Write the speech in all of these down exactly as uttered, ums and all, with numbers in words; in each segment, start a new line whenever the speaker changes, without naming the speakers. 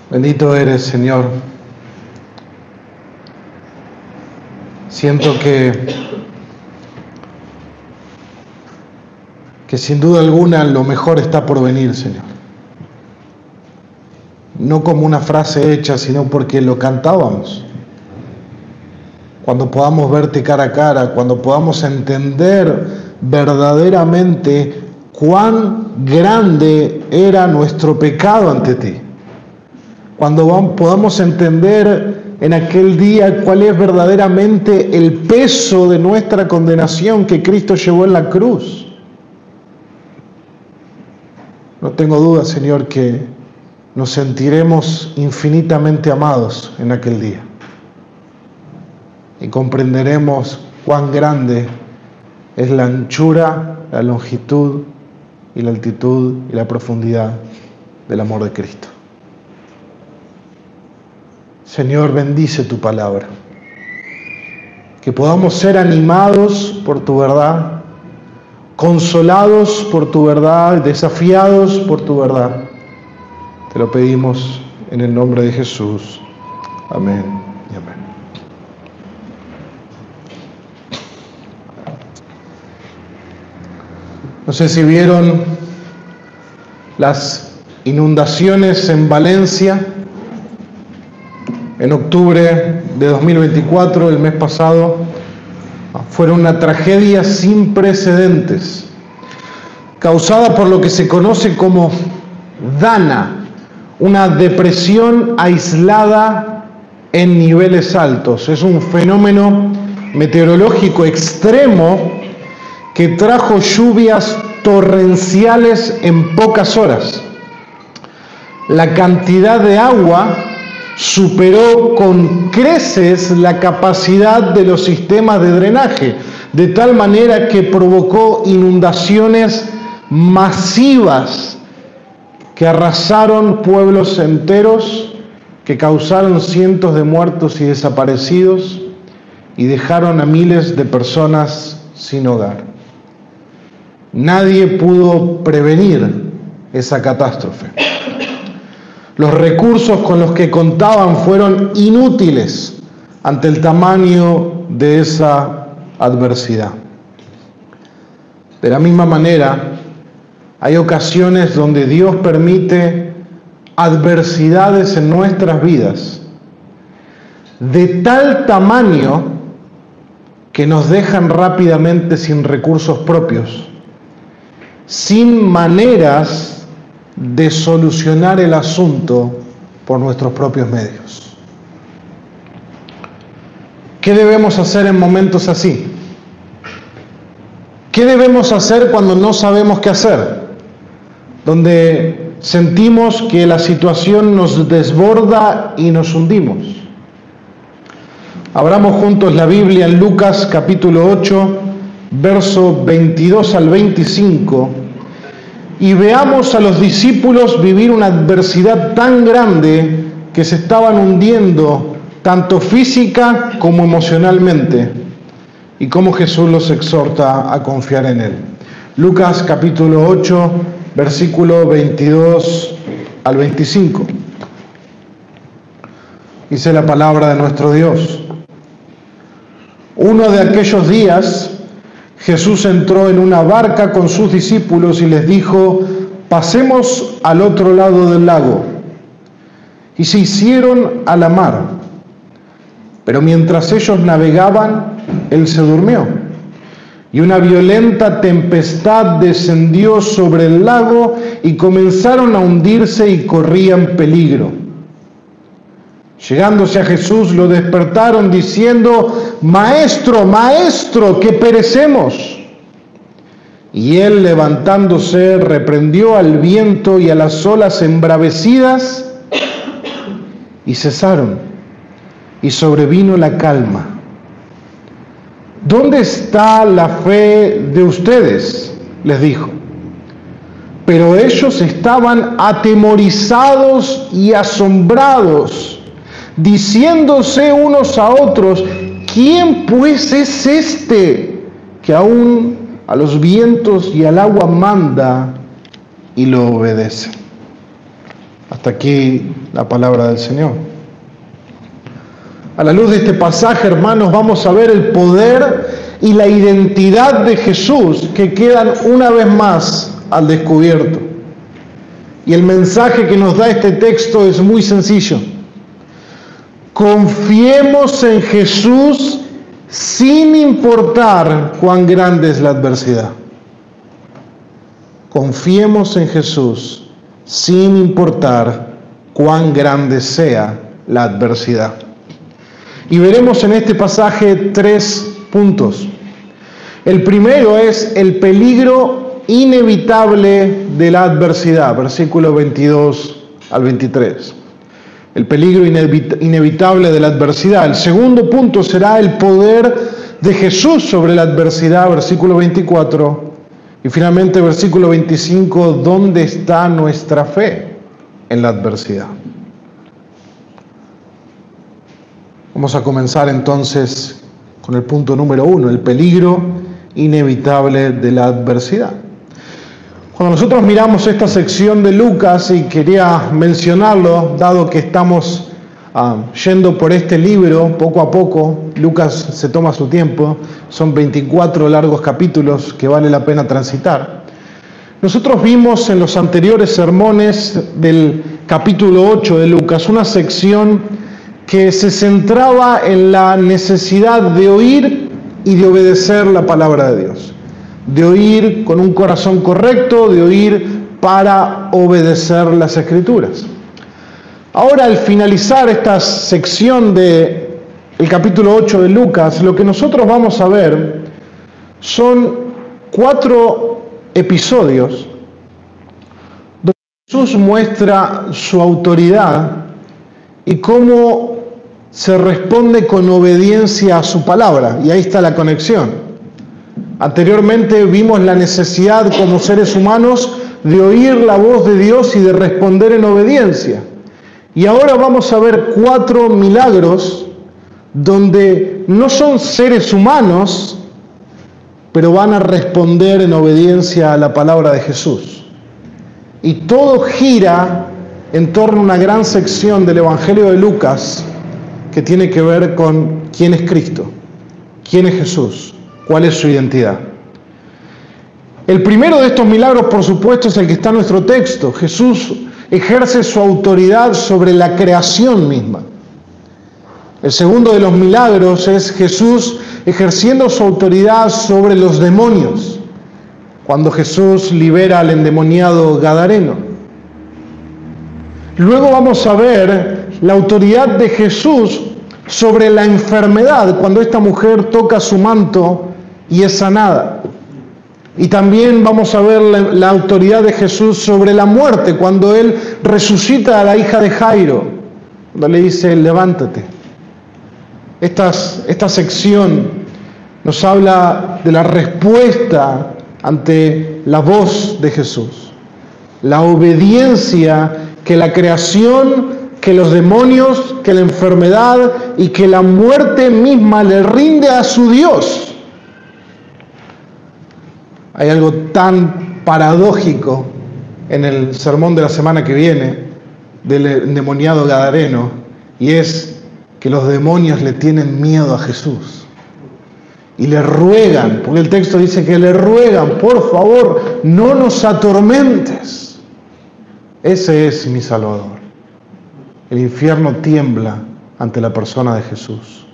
Bendito eres, Señor. Siento que, que sin duda alguna lo mejor está por venir, Señor. No como una frase hecha, sino porque lo cantábamos. Cuando podamos verte cara a cara, cuando podamos entender verdaderamente cuán grande era nuestro pecado ante ti. Cuando podamos entender en aquel día cuál es verdaderamente el peso de nuestra condenación que Cristo llevó en la cruz. No tengo duda, Señor, que nos sentiremos infinitamente amados en aquel día. Y comprenderemos cuán grande es la anchura, la longitud y la altitud y la profundidad del amor de Cristo. Señor, bendice tu palabra. Que podamos ser animados por tu verdad, consolados por tu verdad, desafiados por tu verdad. Te lo pedimos en el nombre de Jesús. Amén y amén. No sé si vieron las inundaciones en Valencia en octubre de dos mil veinticuatro, el mes pasado. Fueron una tragedia sin precedentes, causada por lo que se conoce como Dana, una depresión aislada en niveles altos. Es un fenómeno meteorológico extremo que trajo lluvias torrenciales en pocas horas. La cantidad de agua superó con creces la capacidad de los sistemas de drenaje, de tal manera que provocó inundaciones masivas que arrasaron pueblos enteros, que causaron cientos de muertos y desaparecidos y dejaron a miles de personas sin hogar. Nadie pudo prevenir esa catástrofe. Los recursos con los que contaban fueron inútiles ante el tamaño de esa adversidad. De la misma manera, hay ocasiones donde Dios permite adversidades en nuestras vidas de tal tamaño que nos dejan rápidamente sin recursos propios, sin maneras de solucionar el asunto por nuestros propios medios. ¿Qué debemos hacer en momentos así? ¿Qué debemos hacer cuando no sabemos qué hacer? Donde sentimos que la situación nos desborda y nos hundimos. Abramos juntos la Biblia en Lucas capítulo ocho, verso veintidós al veinticinco, y veamos a los discípulos vivir una adversidad tan grande que se estaban hundiendo tanto física como emocionalmente, y cómo Jesús los exhorta a confiar en Él. Lucas capítulo ocho, versículo veintidós al veinticinco. Dice la palabra de nuestro Dios: Uno de aquellos días, Jesús entró en una barca con sus discípulos y les dijo: pasemos al otro lado del lago. Y se hicieron a la mar. Pero mientras ellos navegaban, Él se durmió. Y una violenta tempestad descendió sobre el lago y comenzaron a hundirse y corrían peligro. Llegándose a Jesús, lo despertaron diciendo: Maestro, Maestro, que perecemos. Y él, levantándose, reprendió al viento y a las olas embravecidas, y cesaron, y sobrevino la calma. ¿Dónde está la fe de ustedes?, les dijo. Pero ellos estaban atemorizados y asombrados, diciéndose unos a otros: ¿quién pues es este que aún a los vientos y al agua manda y lo obedece? Hasta aquí la palabra del Señor. A la luz de este pasaje, hermanos, vamos a ver el poder y la identidad de Jesús que quedan una vez más al descubierto. Y el mensaje que nos da este texto es muy sencillo. Confiemos en Jesús sin importar cuán grande es la adversidad. Confiemos en Jesús sin importar cuán grande sea la adversidad. Y veremos en este pasaje tres puntos. El primero es el peligro inevitable de la adversidad, versículos veintidós al veintitrés. El peligro inevitable de la adversidad. El segundo punto será el poder de Jesús sobre la adversidad, versículo veinticuatro. Y finalmente, versículo veinticinco, ¿dónde está nuestra fe en la adversidad? Vamos a comenzar entonces con el punto número uno, el peligro inevitable de la adversidad. Cuando nosotros miramos esta sección de Lucas, y quería mencionarlo, dado que estamos uh, yendo por este libro poco a poco, Lucas se toma su tiempo, son veinticuatro largos capítulos que vale la pena transitar. Nosotros vimos en los anteriores sermones del capítulo ocho de Lucas una sección que se centraba en la necesidad de oír y de obedecer la palabra de Dios. De oír con un corazón correcto, de oír para obedecer las Escrituras. Ahora, al finalizar esta sección del capítulo ocho de Lucas, lo que nosotros vamos a ver son cuatro episodios donde Jesús muestra su autoridad y cómo se responde con obediencia a su palabra. Y ahí está la conexión. Anteriormente vimos la necesidad como seres humanos de oír la voz de Dios y de responder en obediencia. Y ahora vamos a ver cuatro milagros donde no son seres humanos, pero van a responder en obediencia a la palabra de Jesús. Y todo gira en torno a una gran sección del Evangelio de Lucas que tiene que ver con quién es Cristo, quién es Jesús, cuál es su identidad. El primero de estos milagros, por supuesto, es el que está en nuestro texto. Jesús ejerce su autoridad sobre la creación misma. El segundo de los milagros es Jesús ejerciendo su autoridad sobre los demonios, cuando Jesús libera al endemoniado gadareno. Luego vamos a ver la autoridad de Jesús sobre la enfermedad, cuando esta mujer toca su manto y es sanada. Y también vamos a ver la, la autoridad de Jesús sobre la muerte, cuando Él resucita a la hija de Jairo, cuando le dice, levántate. Estas, esta sección nos habla de la respuesta ante la voz de Jesús, la obediencia que la creación, que los demonios, que la enfermedad y que la muerte misma le rinde a su Dios. Hay algo tan paradójico en el sermón de la semana que viene del endemoniado gadareno, y es que los demonios le tienen miedo a Jesús y le ruegan, porque el texto dice que le ruegan, por favor, no nos atormentes. Ese es mi Salvador. El infierno tiembla ante la persona de Jesús.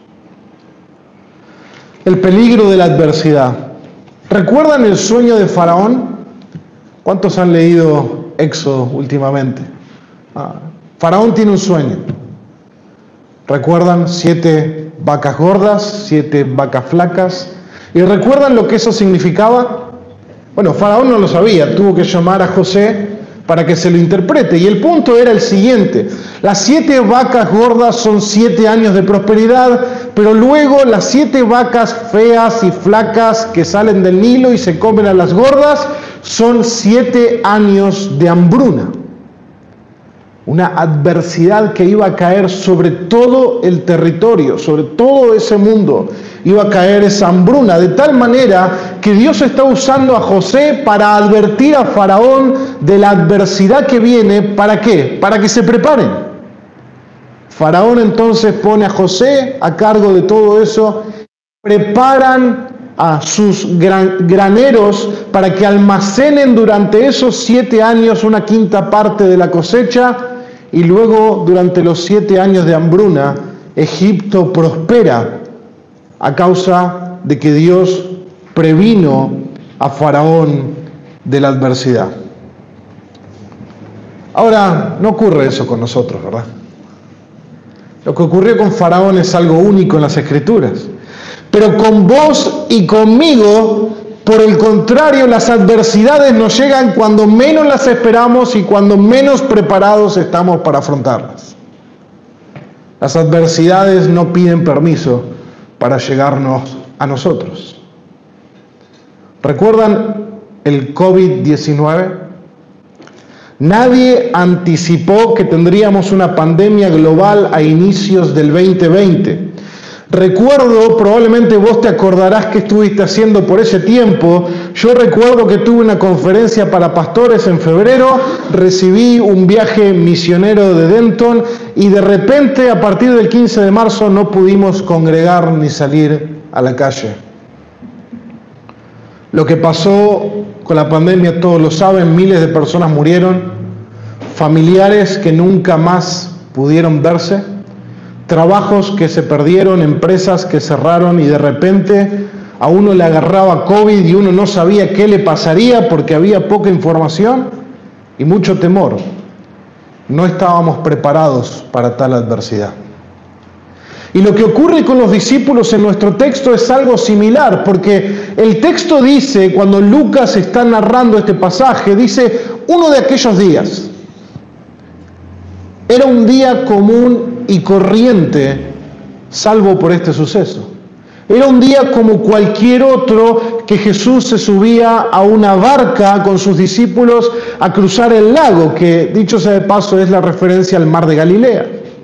El peligro de la adversidad. ¿Recuerdan el sueño de Faraón? ¿Cuántos han leído Éxodo últimamente? Ah, Faraón tiene un sueño. ¿Recuerdan? Siete vacas gordas, siete vacas flacas. ¿Y recuerdan lo que eso significaba? Bueno, Faraón no lo sabía, tuvo que llamar a José para que se lo interprete. Y el punto era el siguiente: las siete vacas gordas son siete años de prosperidad, pero luego las siete vacas feas y flacas que salen del Nilo y se comen a las gordas son siete años de hambruna. Una adversidad que iba a caer sobre todo el territorio, sobre todo ese mundo. Iba a caer esa hambruna, de tal manera que Dios está usando a José para advertir a Faraón de la adversidad que viene. ¿Para qué? Para que se preparen. Faraón entonces pone a José a cargo de todo eso, preparan a sus gran, graneros para que almacenen durante esos siete años una quinta parte de la cosecha, y luego durante los siete años de hambruna, Egipto prospera a causa de que Dios previno a Faraón de la adversidad. Ahora, no ocurre eso con nosotros, ¿verdad? Lo que ocurrió con Faraón es algo único en las Escrituras. Pero con vos y conmigo, por el contrario, las adversidades nos llegan cuando menos las esperamos y cuando menos preparados estamos para afrontarlas. Las adversidades no piden permiso para llegarnos a nosotros. ¿Recuerdan el COVID diecinueve? Nadie anticipó que tendríamos una pandemia global a inicios del veinte veinte. Recuerdo, probablemente vos te acordarás qué estuviste haciendo por ese tiempo. Yo recuerdo que tuve una conferencia para pastores en febrero, recibí un viaje misionero de Denton y de repente a partir del quince de marzo no pudimos congregar ni salir a la calle. Lo que pasó con la pandemia todos lo saben, miles de personas murieron, familiares que nunca más pudieron verse, trabajos que se perdieron, empresas que cerraron y de repente a uno le agarraba COVID y uno no sabía qué le pasaría porque había poca información y mucho temor. No estábamos preparados para tal adversidad. Y lo que ocurre con los discípulos en nuestro texto es algo similar, porque el texto dice, cuando Lucas está narrando este pasaje, dice, uno de aquellos días. Era un día común y corriente, salvo por este suceso. Era un día como cualquier otro que Jesús se subía a una barca con sus discípulos a cruzar el lago, que dicho sea de paso es la referencia al mar de Galilea.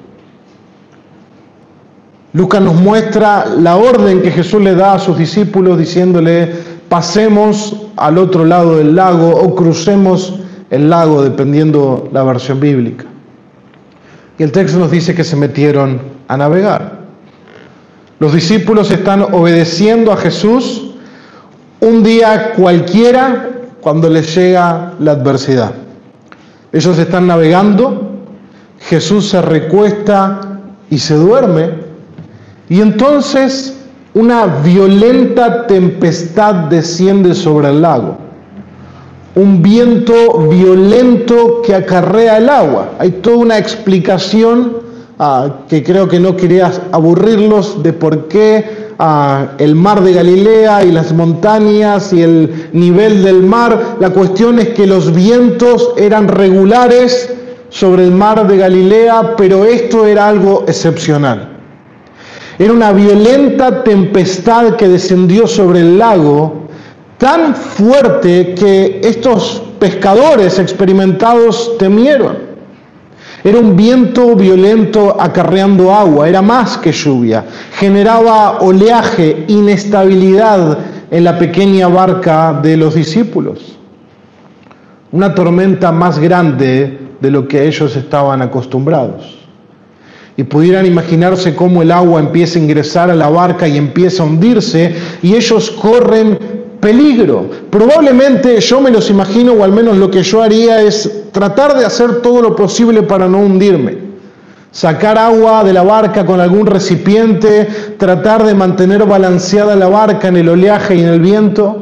Lucas nos muestra la orden que Jesús le da a sus discípulos diciéndole, pasemos al otro lado del lago o crucemos el lago, dependiendo la versión bíblica. Y el texto nos dice que se metieron a navegar. Los discípulos están obedeciendo a Jesús un día cualquiera cuando les llega la adversidad. Ellos están navegando, Jesús se recuesta y se duerme, y entonces una violenta tempestad desciende sobre el lago. Un viento violento que acarrea el agua. Hay toda una explicación uh, que creo que no quería aburrirlos de por qué uh, el mar de Galilea y las montañas y el nivel del mar. La cuestión es que los vientos eran regulares sobre el mar de Galilea, pero esto era algo excepcional. Era una violenta tempestad que descendió sobre el lago, tan fuerte que estos pescadores experimentados temieron. Era un viento violento acarreando agua, era más que lluvia. Generaba oleaje, inestabilidad en la pequeña barca de los discípulos. Una tormenta más grande de lo que ellos estaban acostumbrados. Y pudieran imaginarse cómo el agua empieza a ingresar a la barca y empieza a hundirse, y ellos corren peligro. Probablemente yo me los imagino, o al menos lo que yo haría es tratar de hacer todo lo posible para no hundirme. Sacar agua de la barca con algún recipiente, tratar de mantener balanceada la barca en el oleaje y en el viento.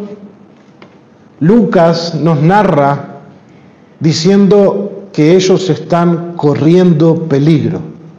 Lucas nos narra diciendo que ellos están corriendo peligro.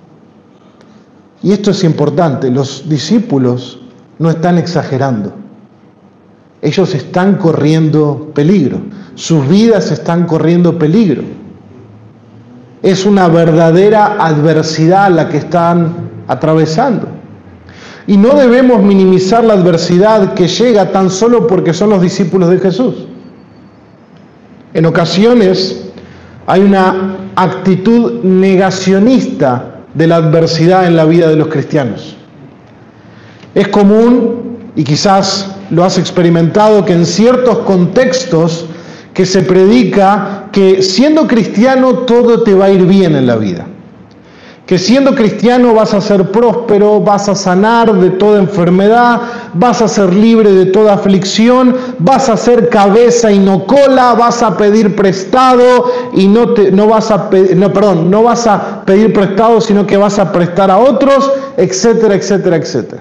Y esto es importante, los discípulos no están exagerando. Ellos están corriendo peligro, sus vidas están corriendo peligro. Es una verdadera adversidad la que están atravesando. Y no debemos minimizar la adversidad que llega tan solo porque son los discípulos de Jesús. En ocasiones hay una actitud negacionista de la adversidad en la vida de los cristianos. Es común, y quizás lo has experimentado, que en ciertos contextos que se predica que siendo cristiano todo te va a ir bien en la vida. Que siendo cristiano vas a ser próspero, vas a sanar de toda enfermedad, vas a ser libre de toda aflicción, vas a ser cabeza y no cola, vas a pedir prestado y no te, no vas a pedir, no, perdón, no vas a pedir prestado, sino que vas a prestar a otros, etcétera, etcétera, etcétera.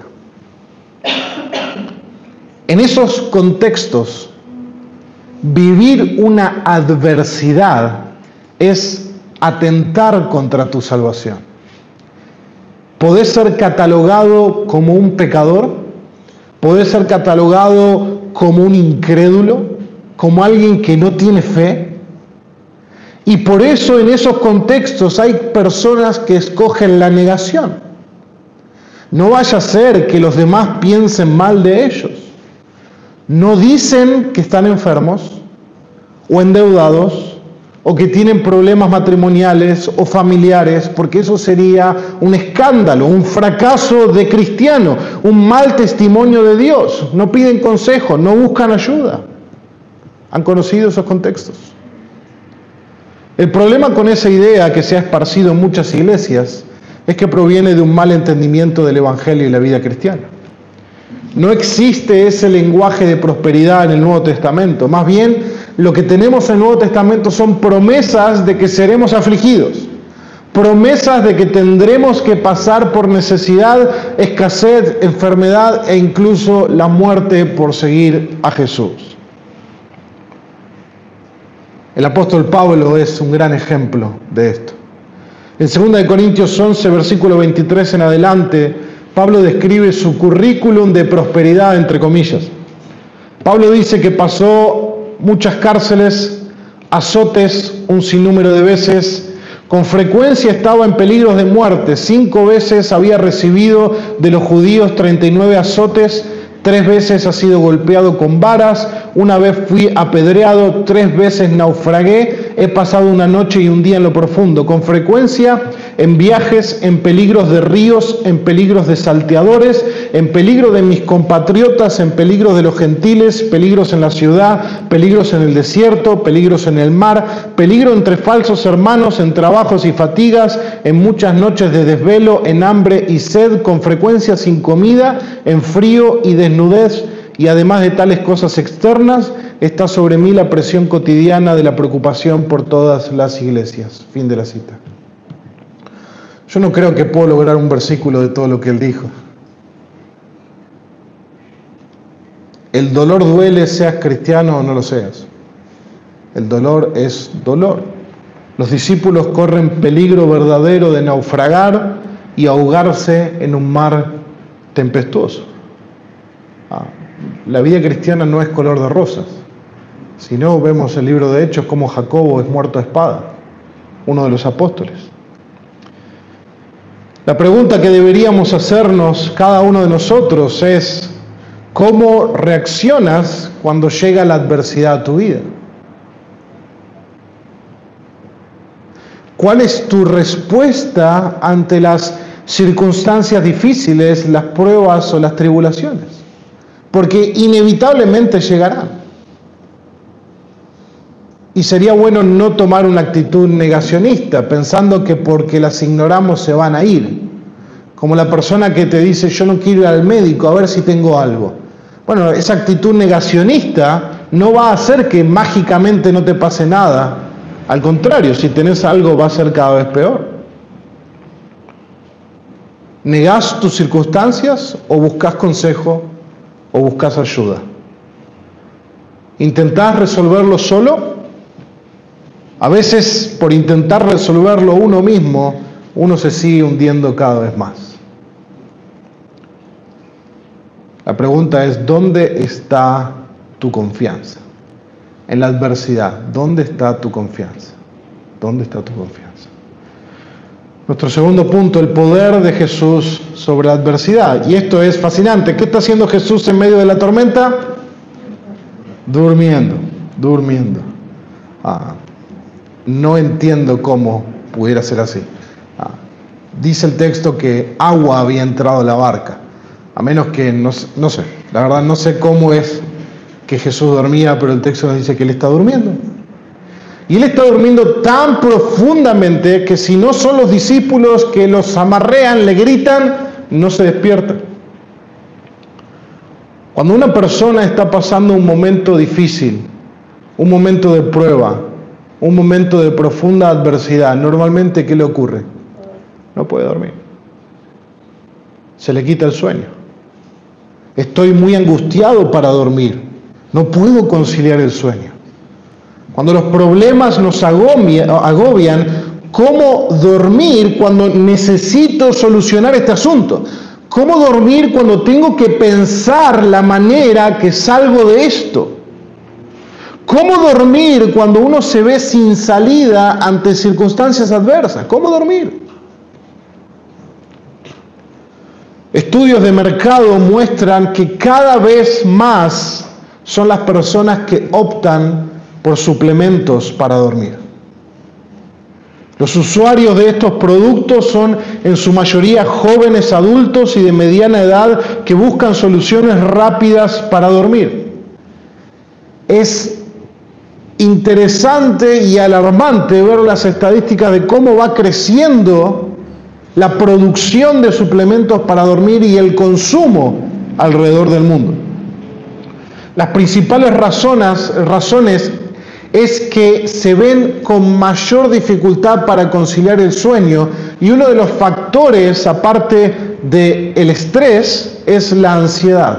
En esos contextos, vivir una adversidad es atentar contra tu salvación. Podés ser catalogado como un pecador, podés ser catalogado como un incrédulo, como alguien que no tiene fe. Y por eso en esos contextos hay personas que escogen la negación. No vaya a ser que los demás piensen mal de ellos. No dicen que están enfermos o endeudados o que tienen problemas matrimoniales o familiares, porque eso sería un escándalo, un fracaso de cristiano, un mal testimonio de Dios. No piden consejo, no buscan ayuda. ¿Han conocido esos contextos? El problema con esa idea que se ha esparcido en muchas iglesias es que proviene de un mal entendimiento del Evangelio y la vida cristiana. No existe ese lenguaje de prosperidad en el Nuevo Testamento. Más bien, lo que tenemos en el Nuevo Testamento son promesas de que seremos afligidos. Promesas de que tendremos que pasar por necesidad, escasez, enfermedad e incluso la muerte por seguir a Jesús. El apóstol Pablo es un gran ejemplo de esto. En segunda de Corintios once, versículo veintitrés en adelante, Pablo describe su currículum de prosperidad, entre comillas. Pablo dice que pasó muchas cárceles, azotes un sinnúmero de veces, con frecuencia estaba en peligros de muerte, cinco veces había recibido de los judíos treinta y nueve azotes, tres veces ha sido golpeado con varas, una vez fui apedreado, tres veces naufragué, he pasado una noche y un día en lo profundo, con frecuencia en viajes, en peligros de ríos, en peligros de salteadores, en peligro de mis compatriotas, en peligros de los gentiles, peligros en la ciudad, peligros en el desierto, peligros en el mar, peligro entre falsos hermanos, en trabajos y fatigas, en muchas noches de desvelo, en hambre y sed, con frecuencia sin comida, en frío y desnudez, y además de tales cosas externas, está sobre mí la presión cotidiana de la preocupación por todas las iglesias. Fin de la cita. Yo no creo que puedo lograr un versículo de todo lo que él dijo. El dolor duele, seas cristiano o no lo seas. El dolor es dolor. Los discípulos corren peligro verdadero de naufragar y ahogarse en un mar tempestuoso. Ah, la vida cristiana no es color de rosas. Si no, vemos el libro de Hechos como Jacobo es muerto a espada, uno de los apóstoles. La pregunta que deberíamos hacernos cada uno de nosotros es: ¿cómo reaccionas cuando llega la adversidad a tu vida? ¿Cuál es tu respuesta ante las circunstancias difíciles, las pruebas o las tribulaciones? Porque inevitablemente llegarán. Y sería bueno no tomar una actitud negacionista, pensando que porque las ignoramos se van a ir. Como la persona que te dice, yo no quiero ir al médico a ver si tengo algo. Bueno, esa actitud negacionista no va a hacer que mágicamente no te pase nada. Al contrario, si tenés algo va a ser cada vez peor. ¿Negás tus circunstancias o buscas consejo o buscas ayuda? ¿Intentás resolverlo solo? A veces, por intentar resolverlo uno mismo, uno se sigue hundiendo cada vez más. La pregunta es, ¿dónde está tu confianza? En la adversidad, ¿dónde está tu confianza? ¿Dónde está tu confianza? Nuestro segundo punto, el poder de Jesús sobre la adversidad. Y esto es fascinante. ¿Qué está haciendo Jesús en medio de la tormenta? Durmiendo, durmiendo. Ah, no entiendo cómo pudiera ser así. Ah, dice el texto que agua había entrado a la barca. A menos que, no, no sé, la verdad no sé cómo es que Jesús dormía, pero el texto nos dice que él está durmiendo. Y él está durmiendo tan profundamente que si no son los discípulos que los amarrean, le gritan, no se despierta. Cuando una persona está pasando un momento difícil, un momento de prueba, un momento de profunda adversidad, normalmente, ¿qué le ocurre? No puede dormir. Se le quita el sueño. Estoy muy angustiado para dormir. No puedo conciliar el sueño. Cuando los problemas nos agobian, ¿cómo dormir cuando necesito solucionar este asunto? ¿Cómo dormir cuando tengo que pensar la manera que salgo de esto? ¿Cómo dormir cuando uno se ve sin salida ante circunstancias adversas? ¿Cómo dormir? Estudios de mercado muestran que cada vez más son las personas que optan por suplementos para dormir. Los usuarios de estos productos son en su mayoría jóvenes adultos y de mediana edad que buscan soluciones rápidas para dormir. Es interesante y alarmante ver las estadísticas de cómo va creciendo la producción de suplementos para dormir y el consumo alrededor del mundo. Las principales razones, razones es que se ven con mayor dificultad para conciliar el sueño, y uno de los factores, aparte del estrés, es la ansiedad.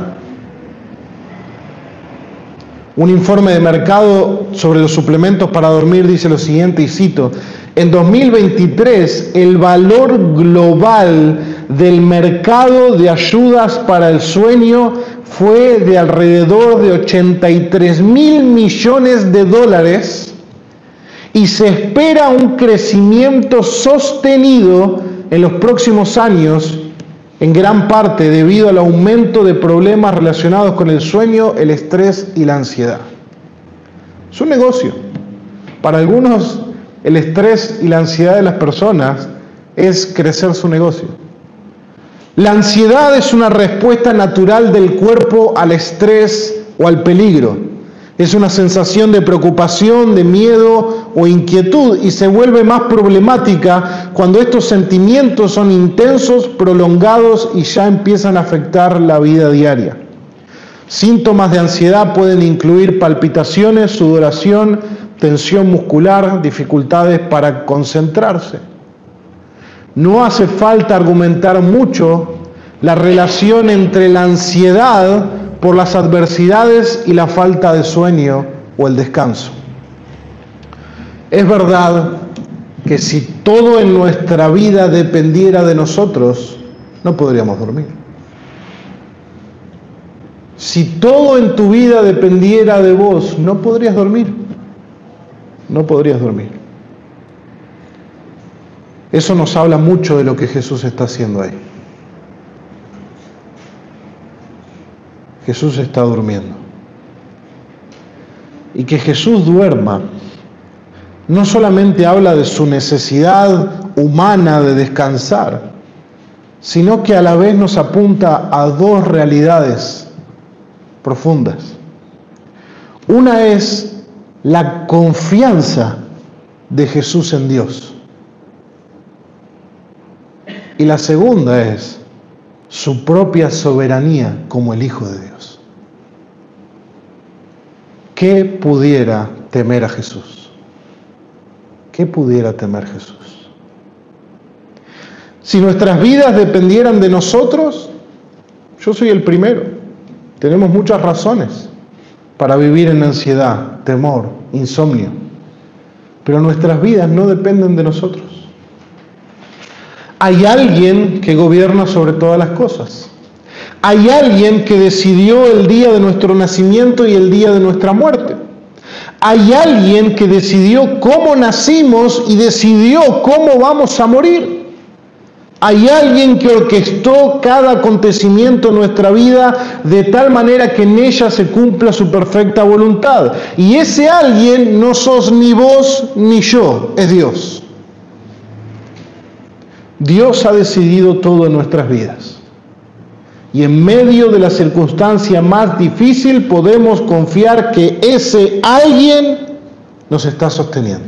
Un informe de mercado sobre los suplementos para dormir dice lo siguiente, y cito: en dos mil veintitrés, el valor global del mercado de ayudas para el sueño fue de alrededor de ochenta y tres mil millones de dólares y se espera un crecimiento sostenido en los próximos años, en gran parte debido al aumento de problemas relacionados con el sueño, el estrés y la ansiedad. Es un negocio. Para algunos, el estrés y la ansiedad de las personas es crecer su negocio. La ansiedad es una respuesta natural del cuerpo al estrés o al peligro. Es una sensación de preocupación, de miedo o inquietud, y se vuelve más problemática cuando estos sentimientos son intensos, prolongados y ya empiezan a afectar la vida diaria. Síntomas de ansiedad pueden incluir palpitaciones, sudoración, tensión muscular, dificultades para concentrarse. No hace falta argumentar mucho la relación entre la ansiedad por las adversidades y la falta de sueño o el descanso. Es verdad que si todo en nuestra vida dependiera de nosotros, no podríamos dormir. Si todo en tu vida dependiera de vos, no podrías dormir. No podrías dormir. Eso nos habla mucho de lo que Jesús está haciendo ahí. Jesús está durmiendo. Y que Jesús duerma no solamente habla de su necesidad humana de descansar, sino que a la vez nos apunta a dos realidades profundas. Una es la confianza de Jesús en Dios. Y la segunda es su propia soberanía como el Hijo de Dios. ¿Qué pudiera temer a Jesús? ¿Qué pudiera temer Jesús? Si nuestras vidas dependieran de nosotros, yo soy el primero. Tenemos muchas razones para vivir en ansiedad, temor, insomnio. Pero nuestras vidas no dependen de nosotros. Hay alguien que gobierna sobre todas las cosas. Hay alguien que decidió el día de nuestro nacimiento y el día de nuestra muerte. Hay alguien que decidió cómo nacimos y decidió cómo vamos a morir. Hay alguien que orquestó cada acontecimiento en nuestra vida de tal manera que en ella se cumpla su perfecta voluntad. Y ese alguien no sos ni vos ni yo, es Dios. Dios ha decidido todo en nuestras vidas. Y en medio de la circunstancia más difícil podemos confiar que ese alguien nos está sosteniendo?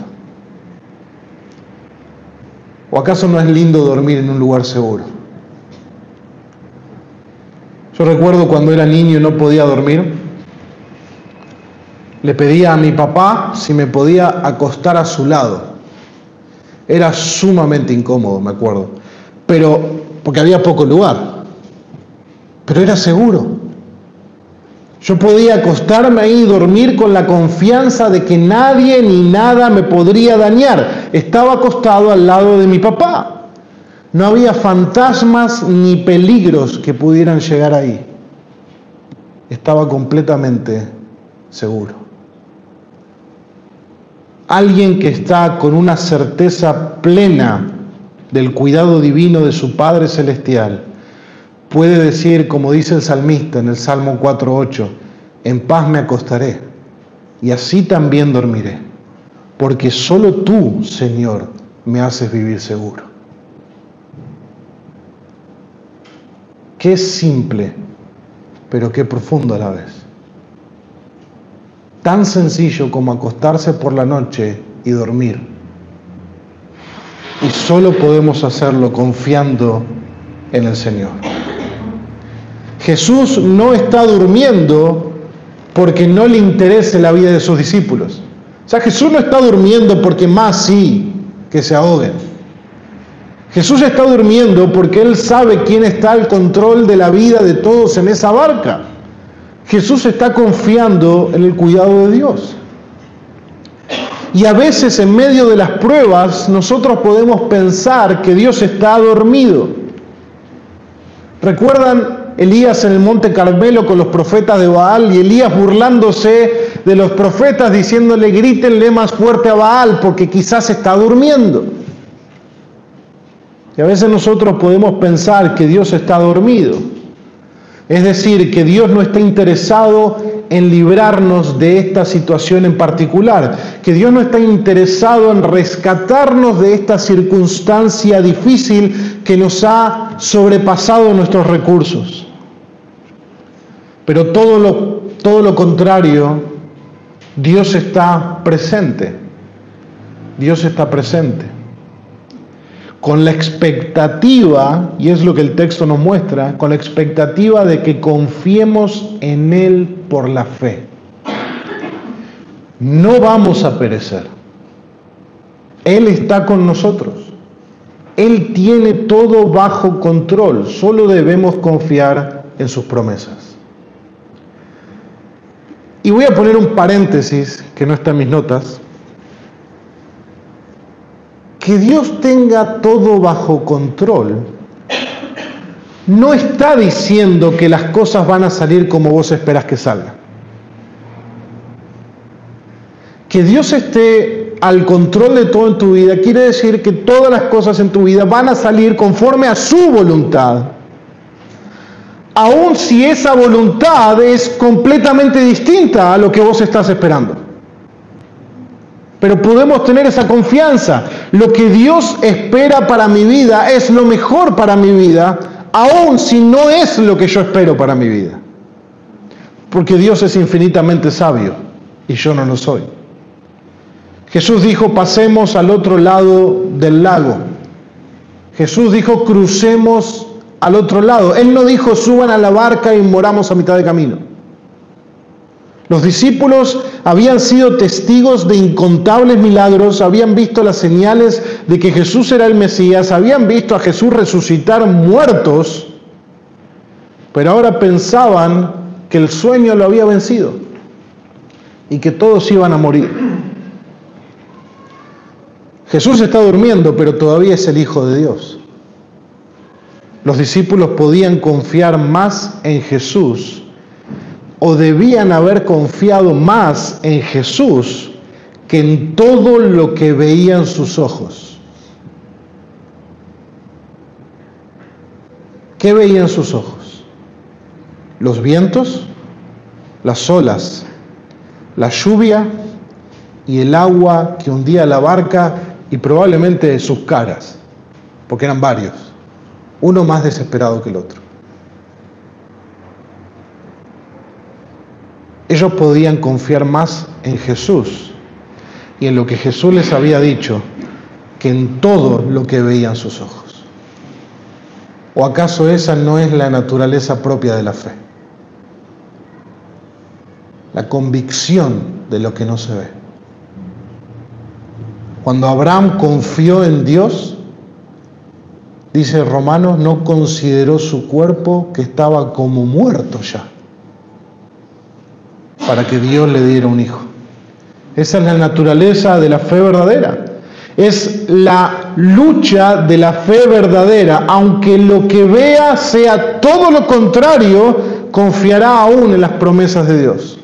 ¿O acaso no es lindo dormir en un lugar seguro? Yo recuerdo cuando era niño y no podía dormir, le pedía a mi papá si me podía acostar a su lado. Era sumamente incómodo, me acuerdo, pero porque había poco lugar, pero era seguro. Yo podía acostarme ahí y dormir con la confianza de que nadie ni nada me podría dañar. Estaba acostado al lado de mi papá. No había fantasmas ni peligros que pudieran llegar ahí. Estaba completamente seguro. Alguien que está con una certeza plena del cuidado divino de su Padre Celestial puede decir, como dice el salmista en el Salmo cuatro ocho, en paz me acostaré y así también dormiré, porque solo tú, Señor, me haces vivir seguro. Qué simple, pero qué profundo a la vez. Tan sencillo como acostarse por la noche y dormir. Y solo podemos hacerlo confiando en el Señor. Jesús no está durmiendo porque no le interese la vida de sus discípulos. O sea, Jesús no está durmiendo porque más sí que se ahoguen. Jesús está durmiendo porque Él sabe quién está al control de la vida de todos en esa barca. Jesús está confiando en el cuidado de Dios. Y a veces en medio de las pruebas nosotros podemos pensar que Dios está dormido. ¿Recuerdan Elías en el monte Carmelo con los profetas de Baal y Elías burlándose de los profetas diciéndole grítenle más fuerte a Baal porque quizás está durmiendo? Y a veces nosotros podemos pensar que Dios está dormido. Es decir, que Dios no está interesado en librarnos de esta situación en particular, que Dios no está interesado en rescatarnos de esta circunstancia difícil que nos ha sobrepasado nuestros recursos. Pero todo lo, todo lo contrario, Dios está presente. Dios está presente. Con la expectativa, y es lo que el texto nos muestra, con la expectativa de que confiemos en Él por la fe. No vamos a perecer. Él está con nosotros. Él tiene todo bajo control. Solo debemos confiar en sus promesas. Y voy a poner un paréntesis que no está en mis notas. Que Dios tenga todo bajo control no está diciendo que las cosas van a salir como vos esperás que salgan. Que Dios esté al control de todo en tu vida quiere decir que todas las cosas en tu vida van a salir conforme a su voluntad, aun si esa voluntad es completamente distinta a lo que vos estás esperando. Pero podemos tener esa confianza. Lo que Dios espera para mi vida es lo mejor para mi vida, aun si no es lo que yo espero para mi vida. Porque Dios es infinitamente sabio y yo no lo soy. Jesús dijo, pasemos al otro lado del lago. Jesús dijo, crucemos al otro lado. Él no dijo, suban a la barca y moramos a mitad de camino. Los discípulos habían sido testigos de incontables milagros, habían visto las señales de que Jesús era el Mesías, habían visto a Jesús resucitar muertos, pero ahora pensaban que el sueño lo había vencido y que todos iban a morir. Jesús está durmiendo, pero todavía es el Hijo de Dios. Los discípulos podían confiar más en Jesús, o debían haber confiado más en Jesús que en todo lo que veían sus ojos. ¿Qué veían sus ojos? Los vientos, las olas, la lluvia y el agua que hundía la barca y probablemente sus caras, porque eran varios, uno más desesperado que el otro. Ellos podían confiar más en Jesús y en lo que Jesús les había dicho que en todo lo que veían sus ojos. ¿O acaso esa no es la naturaleza propia de la fe? La convicción de lo que no se ve. Cuando Abraham confió en Dios, dice Romanos, no consideró su cuerpo que estaba como muerto ya, para que Dios le diera un hijo. Esa es la naturaleza de la fe verdadera. Es la lucha de la fe verdadera. Aunque lo que vea sea todo lo contrario, confiará aún en las promesas de Dios.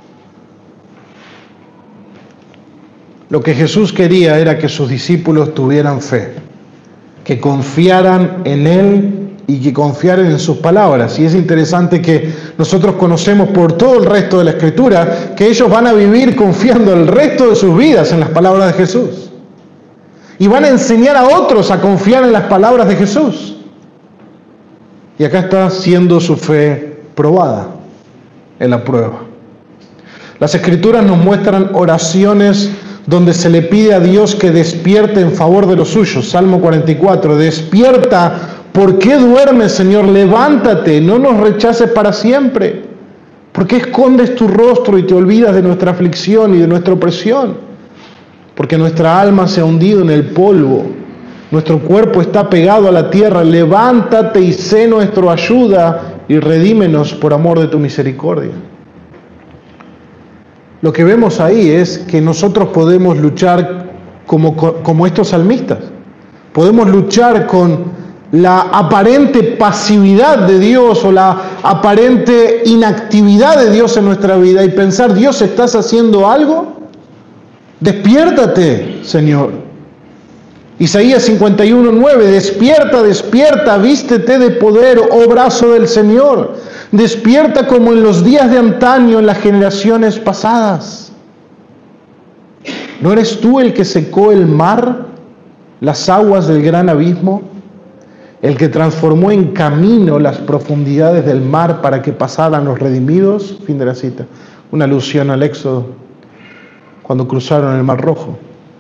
Lo que Jesús quería era que sus discípulos tuvieran fe, que confiaran en Él y que confiaran en sus palabras. Y es interesante que nosotros conocemos por todo el resto de la Escritura que ellos van a vivir confiando el resto de sus vidas en las palabras de Jesús. Y van a enseñar a otros a confiar en las palabras de Jesús. Y acá está siendo su fe probada en la prueba. Las Escrituras nos muestran oraciones donde se le pide a Dios que despierte en favor de los suyos. Salmo cuarenta y cuatro, despierta, ¿por qué duermes, Señor? Levántate, no nos rechaces para siempre. ¿Por qué escondes tu rostro y te olvidas de nuestra aflicción y de nuestra opresión? Porque nuestra alma se ha hundido en el polvo, nuestro cuerpo está pegado a la tierra. Levántate y sé nuestra ayuda y redímenos por amor de tu misericordia. Lo que vemos ahí es que nosotros podemos luchar como, como estos salmistas. Podemos luchar con la aparente pasividad de Dios o la aparente inactividad de Dios en nuestra vida y pensar, Dios, ¿estás haciendo algo? Despiértate, Señor. Isaías cincuenta y uno, nueve, despierta, despierta, vístete de poder, oh brazo del Señor. Despierta como en los días de antaño, en las generaciones pasadas. ¿No eres tú el que secó el mar, las aguas del gran abismo? El que transformó en camino las profundidades del mar para que pasaran los redimidos. Fin de la cita. Una alusión al Éxodo, cuando cruzaron el Mar Rojo.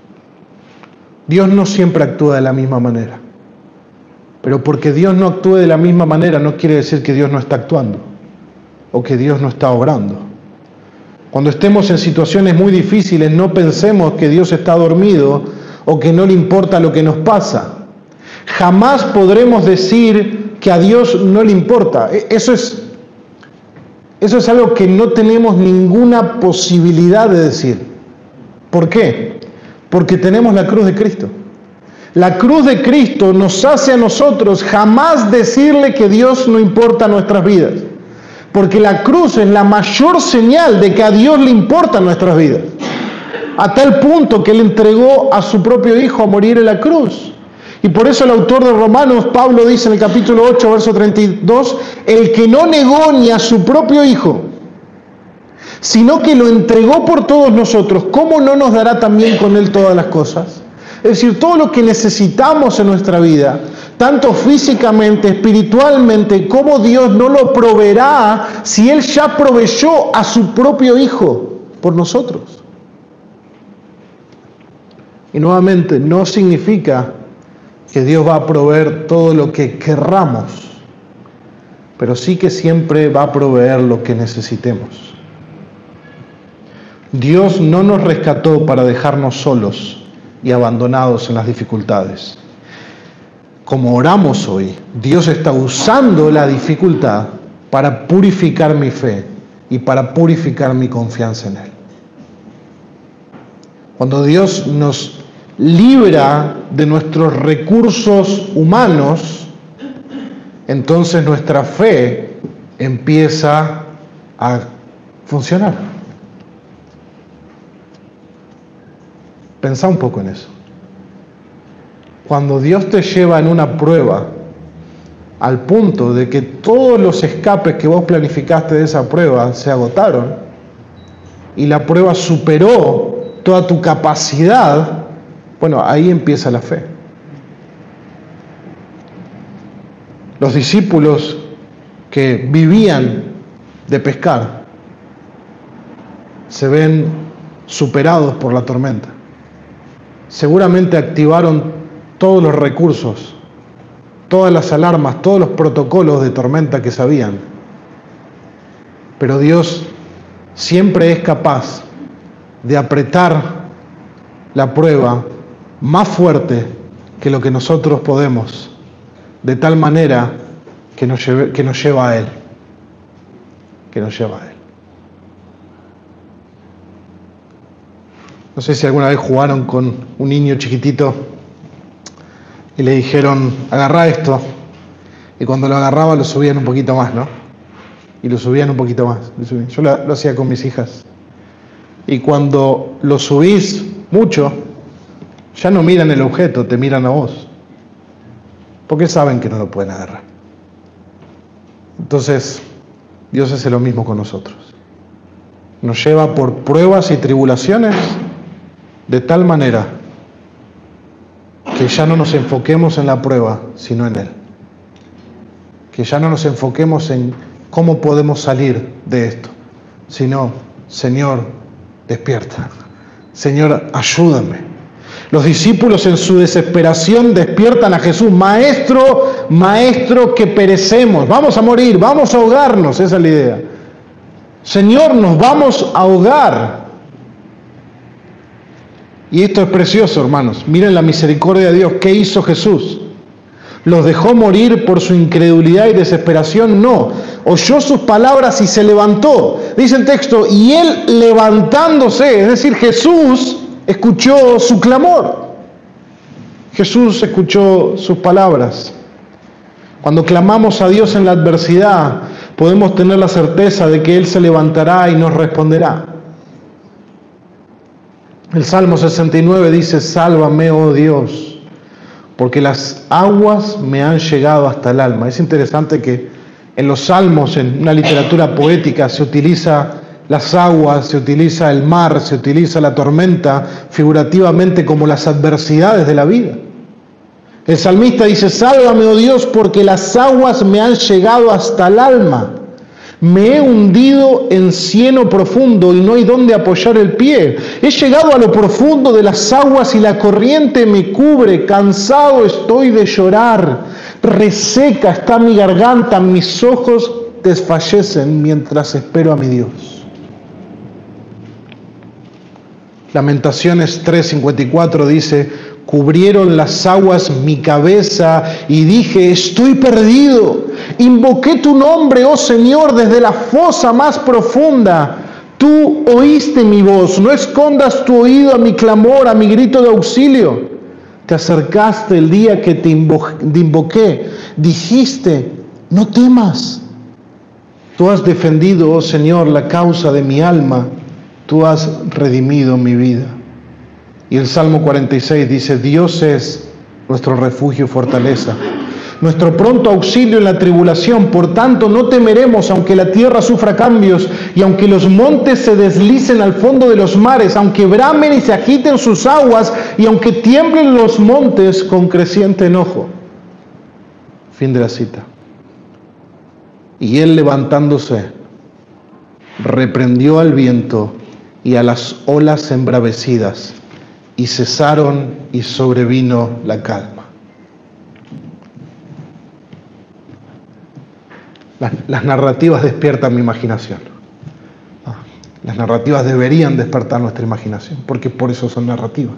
Dios no siempre actúa de la misma manera. Pero porque Dios no actúe de la misma manera no quiere decir que Dios no está actuando o que Dios no está obrando. Cuando estemos en situaciones muy difíciles, no pensemos que Dios está dormido o que no le importa lo que nos pasa. Jamás podremos decir que a Dios no le importa. Eso es, eso es algo que no tenemos ninguna posibilidad de decir. ¿Por qué? Porque tenemos la cruz de Cristo. La cruz de Cristo nos hace a nosotros jamás decirle que Dios no importa nuestras vidas. Porque la cruz es la mayor señal de que a Dios le importan nuestras vidas. A tal punto que Él entregó a su propio Hijo a morir en la cruz. Y por eso el autor de Romanos, Pablo, dice en el capítulo ocho, verso treinta y dos, el que no negó ni a su propio Hijo, sino que lo entregó por todos nosotros, ¿cómo no nos dará también con Él todas las cosas? Es decir, todo lo que necesitamos en nuestra vida, tanto físicamente, espiritualmente, como Dios no lo proveerá si Él ya proveyó a su propio Hijo por nosotros. Y nuevamente, no significa que Dios va a proveer todo lo que querramos, pero sí que siempre va a proveer lo que necesitemos. Dios no nos rescató para dejarnos solos y abandonados en las dificultades. Como oramos hoy, Dios está usando la dificultad para purificar mi fe y para purificar mi confianza en Él. Cuando Dios nos libra de nuestros recursos humanos, entonces nuestra fe empieza a funcionar. Pensá un poco en eso. Cuando Dios te lleva en una prueba al punto de que todos los escapes que vos planificaste de esa prueba se agotaron y la prueba superó toda tu capacidad, bueno, ahí empieza la fe. Los discípulos que vivían de pescar se ven superados por la tormenta. seguramente activaron todos los recursos, todas las alarmas, todos los protocolos de tormenta que sabían. Pero Dios siempre es capaz de apretar la prueba más fuerte que lo que nosotros podemos, de tal manera que nos, lleve, que nos lleva a Él, que nos lleva a Él. No sé si alguna vez jugaron con un niño chiquitito y le dijeron, agarrá esto, y cuando lo agarraba lo subían un poquito más, ¿no? Y lo subían un poquito más. Yo lo, lo hacía con mis hijas. Y cuando lo subís mucho, ya no miran el objeto, te miran a vos. Porque saben que no lo pueden agarrar. Entonces, Dios hace lo mismo con nosotros. Nos lleva por pruebas y tribulaciones de tal manera que ya no nos enfoquemos en la prueba, sino en Él. Que ya no nos enfoquemos en cómo podemos salir de esto, sino, Señor, despierta. Señor, ayúdame. Los discípulos en su desesperación despiertan a Jesús. Maestro, maestro, que perecemos. Vamos a morir, vamos a ahogarnos. Esa es la idea. Señor, nos vamos a ahogar. Y esto es precioso, hermanos. Miren la misericordia de Dios. ¿Qué hizo Jesús? ¿Los dejó morir por su incredulidad y desesperación? No. Oyó sus palabras y se levantó. Dice el texto, y él levantándose, es decir, Jesús escuchó su clamor. Jesús escuchó sus palabras. Cuando clamamos a Dios en la adversidad, podemos tener la certeza de que Él se levantará y nos responderá. El Salmo sesenta y nueve dice, sálvame, oh Dios, porque las aguas me han llegado hasta el alma. Es interesante que en los salmos, en una literatura poética, se utiliza las aguas, se utiliza el mar, se utiliza la tormenta figurativamente como las adversidades de la vida. El salmista dice, sálvame, oh Dios, porque las aguas me han llegado hasta el alma. Me he hundido en cieno profundo y no hay dónde apoyar el pie. He llegado a lo profundo de las aguas y la corriente me cubre. Cansado estoy de llorar. Reseca está mi garganta. Mis ojos desfallecen mientras espero a mi Dios. Lamentaciones tres cincuenta y cuatro dice, cubrieron las aguas mi cabeza y dije, estoy perdido. Invoqué tu nombre, oh Señor, desde la fosa más profunda. Tú oíste mi voz, no escondas tu oído a mi clamor, a mi grito de auxilio. Te acercaste el día que te invoqué, dijiste, no temas. Tú has defendido, oh Señor, la causa de mi alma, tú has redimido mi vida. Y el Salmo cuarenta y seis dice, Dios es nuestro refugio y fortaleza, nuestro pronto auxilio en la tribulación. Por tanto, no temeremos aunque la tierra sufra cambios y aunque los montes se deslicen al fondo de los mares, aunque bramen y se agiten sus aguas y aunque tiemblen los montes con creciente enojo. Fin de la cita. Y él levantándose, reprendió al viento y a las olas embravecidas, y cesaron y sobrevino la calma. Las, las narrativas despiertan mi imaginación. Las narrativas deberían despertar nuestra imaginación, porque por eso son narrativas.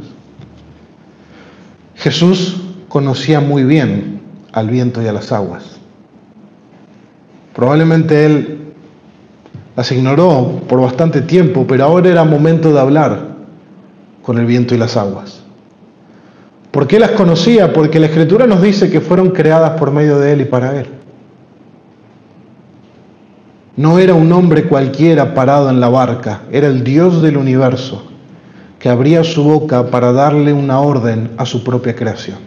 Jesús conocía muy bien al viento y a las aguas. Probablemente él las ignoró por bastante tiempo, pero ahora era momento de hablar con el viento y las aguas. ¿Por qué las conocía? Porque la Escritura nos dice que fueron creadas por medio de Él y para Él. No era un hombre cualquiera parado en la barca, era el Dios del universo que abría su boca para darle una orden a su propia creación.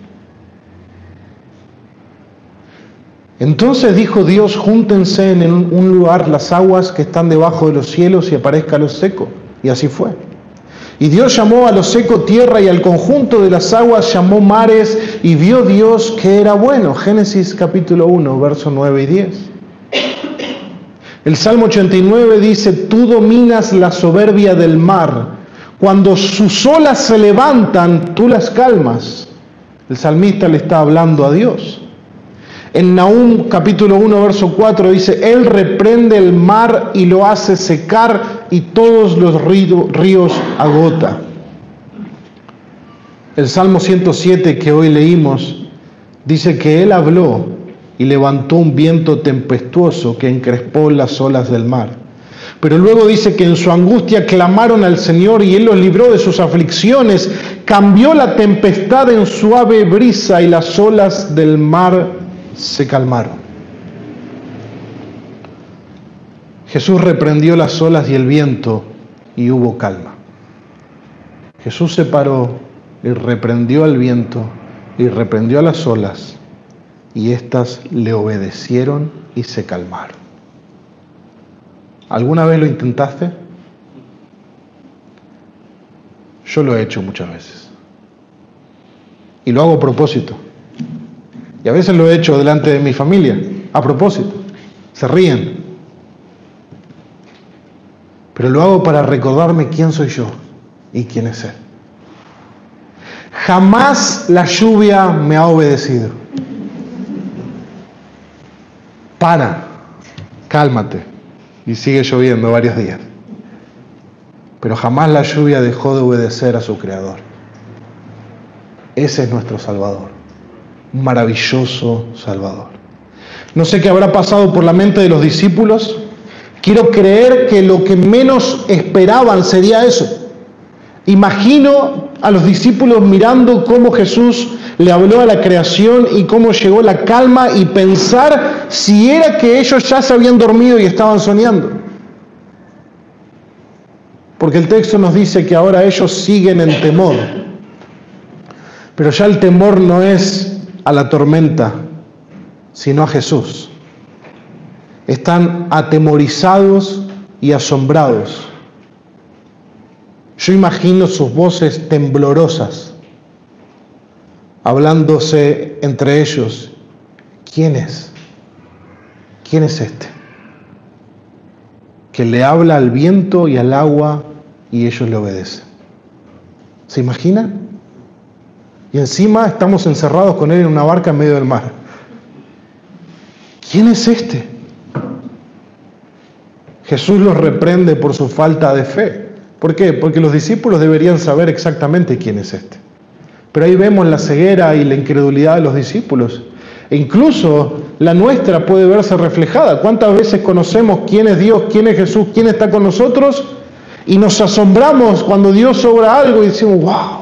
Entonces dijo Dios, júntense en un lugar las aguas que están debajo de los cielos y aparezca lo seco. Y así fue. Y Dios llamó a lo seco tierra y al conjunto de las aguas llamó mares, y vio Dios que era bueno. Génesis capítulo uno, versos nueve y diez. El Salmo ochenta y nueve dice, tú dominas la soberbia del mar, Cuando sus olas se levantan, tú las calmas. El salmista le está hablando a Dios. En Nahum capítulo uno, verso cuatro dice, Él reprende el mar y lo hace secar y todos los ríos agota. El Salmo ciento siete que hoy leímos dice que Él habló y levantó un viento tempestuoso que encrespó las olas del mar. Pero luego dice que en su angustia clamaron al Señor y Él los libró de sus aflicciones, cambió la tempestad en suave brisa y las olas del mar se calmaron. Jesús reprendió las olas y el viento y hubo calma. Jesús se paró y reprendió al viento y reprendió a las olas y éstas le obedecieron y se calmaron. ¿Alguna vez lo intentaste? Yo lo he hecho muchas veces. Y lo hago a propósito. Y a veces lo he hecho delante de mi familia, a propósito. Se ríen. Pero lo hago para recordarme quién soy yo y quién es Él. Jamás la lluvia me ha obedecido. Para, cálmate. Y sigue lloviendo varios días. Pero jamás la lluvia dejó de obedecer a su Creador. Ese es nuestro Salvador. Un maravilloso Salvador. No sé qué habrá pasado por la mente de los discípulos. Quiero creer que lo que menos esperaban sería eso. Imagino a los discípulos mirando cómo Jesús le habló a la creación y cómo llegó la calma y pensar si era que ellos ya se habían dormido y estaban soñando. Porque el texto nos dice que ahora ellos siguen en temor. Pero ya el temor no es a la tormenta, sino a Jesús. Están atemorizados y asombrados. Yo imagino sus voces temblorosas, hablándose entre ellos. ¿Quién es? ¿Quién es este? Que le habla al viento y al agua y ellos le obedecen. ¿Se imaginan? Y encima estamos encerrados con él en una barca en medio del mar. ¿Quién es este? Jesús los reprende por su falta de fe. ¿Por qué? Porque los discípulos deberían saber exactamente quién es este. Pero ahí vemos la ceguera y la incredulidad de los discípulos. E incluso la nuestra puede verse reflejada. ¿Cuántas veces conocemos quién es Dios, quién es Jesús, quién está con nosotros? Y nos asombramos cuando Dios obra algo y decimos, wow.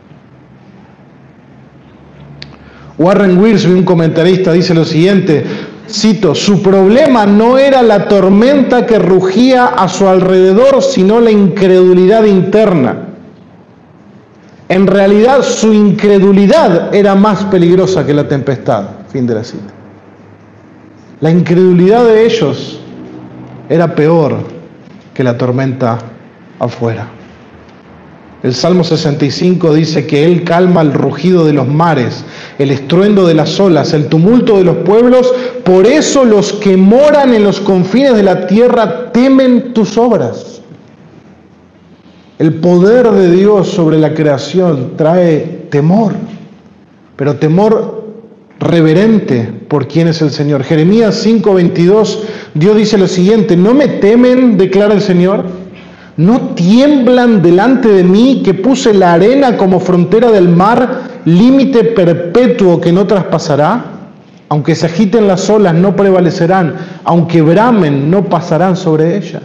Warren Wiersbe, un comentarista, dice lo siguiente, cito, su problema no era la tormenta que rugía a su alrededor, sino la incredulidad interna. En realidad, su incredulidad era más peligrosa que la tempestad. Fin de la cita. La incredulidad de ellos era peor que la tormenta afuera. El Salmo sesenta y cinco dice que Él calma el rugido de los mares, el estruendo de las olas, el tumulto de los pueblos. Por eso los que moran en los confines de la tierra temen tus obras. El poder de Dios sobre la creación trae temor, pero temor reverente por quién es el Señor. Jeremías cinco veintidós, Dios dice lo siguiente, ¿no me temen, declara el Señor? ¿No tiemblan delante de mí que puse la arena como frontera del mar, límite perpetuo que no traspasará? Aunque se agiten las olas no prevalecerán, aunque bramen no pasarán sobre ella.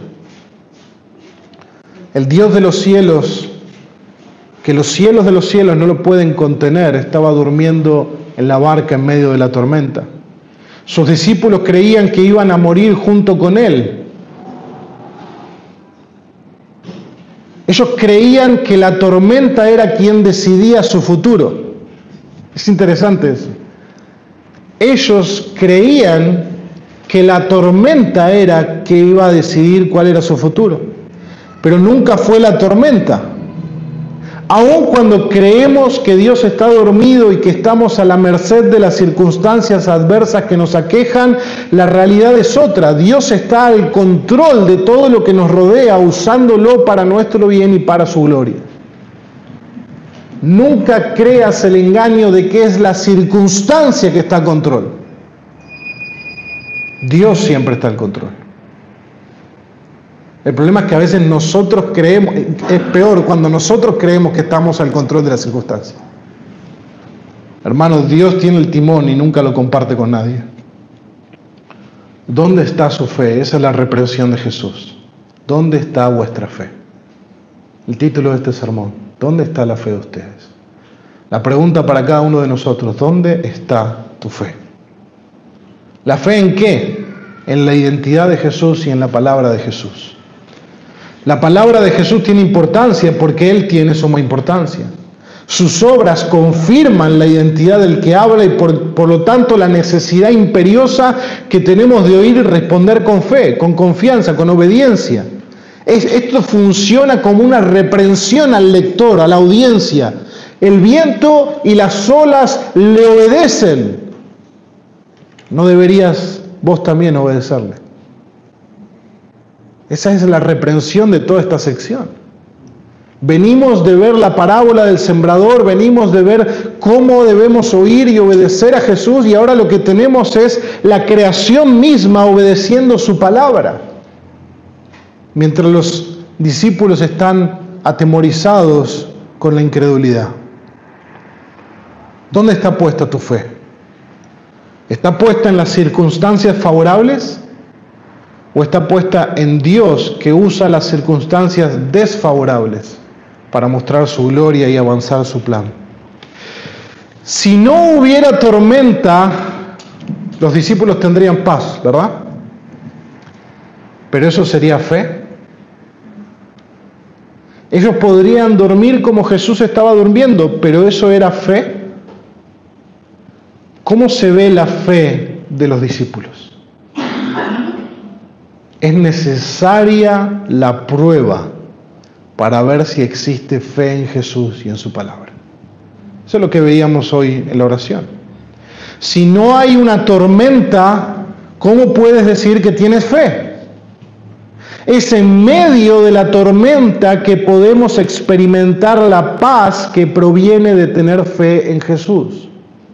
El Dios de los cielos, que los cielos de los cielos no lo pueden contener, estaba durmiendo en la barca en medio de la tormenta. Sus discípulos creían que iban a morir junto con Él. Ellos creían que la tormenta era quien decidía su futuro. Es interesante eso. Ellos creían que la tormenta era que iba a decidir cuál era su futuro. Pero nunca fue la tormenta. Aun cuando creemos que Dios está dormido y que estamos a la merced de las circunstancias adversas que nos aquejan, la realidad es otra. Dios está al control de todo lo que nos rodea, usándolo para nuestro bien y para su gloria. Nunca creas el engaño de que es la circunstancia que está al control. Dios siempre está al control. El problema es que a veces nosotros creemos, es peor cuando nosotros creemos que estamos al control de las circunstancias. Hermanos, Dios tiene el timón y nunca lo comparte con nadie. ¿Dónde está su fe? Esa es la reprensión de Jesús. ¿Dónde está vuestra fe? El título de este sermón. ¿Dónde está la fe de ustedes? La pregunta para cada uno de nosotros, ¿dónde está tu fe? ¿La fe en qué? En la identidad de Jesús y en la palabra de Jesús. La palabra de Jesús tiene importancia porque Él tiene suma importancia. Sus obras confirman la identidad del que habla y por, por lo tanto la necesidad imperiosa que tenemos de oír y responder con fe, con confianza, con obediencia. Es, esto funciona como una reprensión al lector, a la audiencia. El viento y las olas le obedecen. ¿No deberías vos también obedecerle? Esa es la reprensión de toda esta sección. Venimos de ver la parábola del sembrador, venimos de ver cómo debemos oír y obedecer a Jesús, y ahora lo que tenemos es la creación misma obedeciendo su palabra. Mientras los discípulos están atemorizados con la incredulidad. ¿Dónde está puesta tu fe? ¿Está puesta en las circunstancias favorables? ¿O está puesta en Dios que usa las circunstancias desfavorables para mostrar su gloria y avanzar su plan? Si no hubiera tormenta, los discípulos tendrían paz, ¿verdad? Pero eso sería fe. Ellos podrían dormir como Jesús estaba durmiendo, pero eso era fe. ¿Cómo se ve la fe de los discípulos? Es necesaria la prueba para ver si existe fe en Jesús y en su palabra. Eso es lo que veíamos hoy en la oración. Si no hay una tormenta, ¿cómo puedes decir que tienes fe? Es en medio de la tormenta que podemos experimentar la paz que proviene de tener fe en Jesús.